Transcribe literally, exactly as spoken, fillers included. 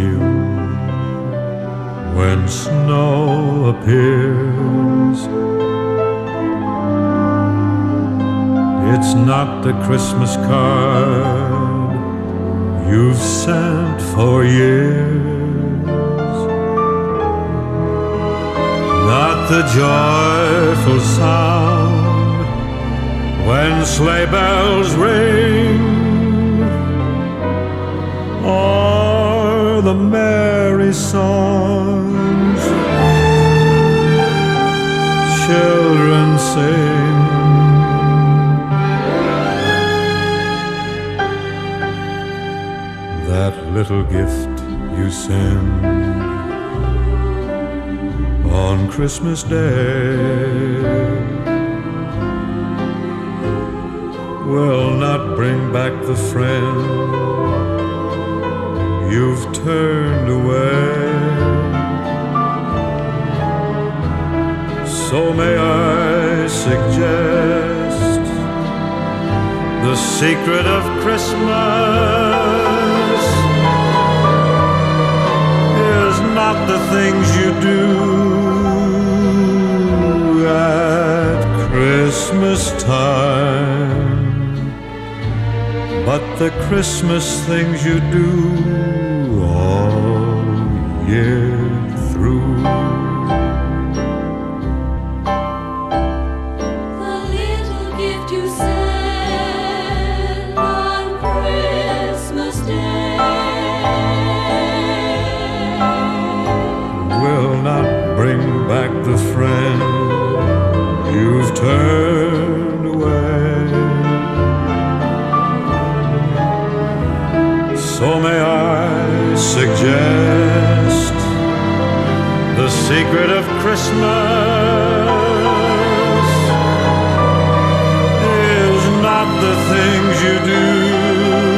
you when snow appears. It's not the Christmas card you've sent for years, not the joyful sound when sleigh bells ring, or the merry songs children sing. That little gift you send on Christmas Day will not bring back the friend you've turned away. So may I suggest the secret of Christmas is not the things you do at Christmas time, but the Christmas things you do all year through. The little gift you send on Christmas Day will not bring back the friend you've turned away. So may I suggest the secret of Christmas is not the things you do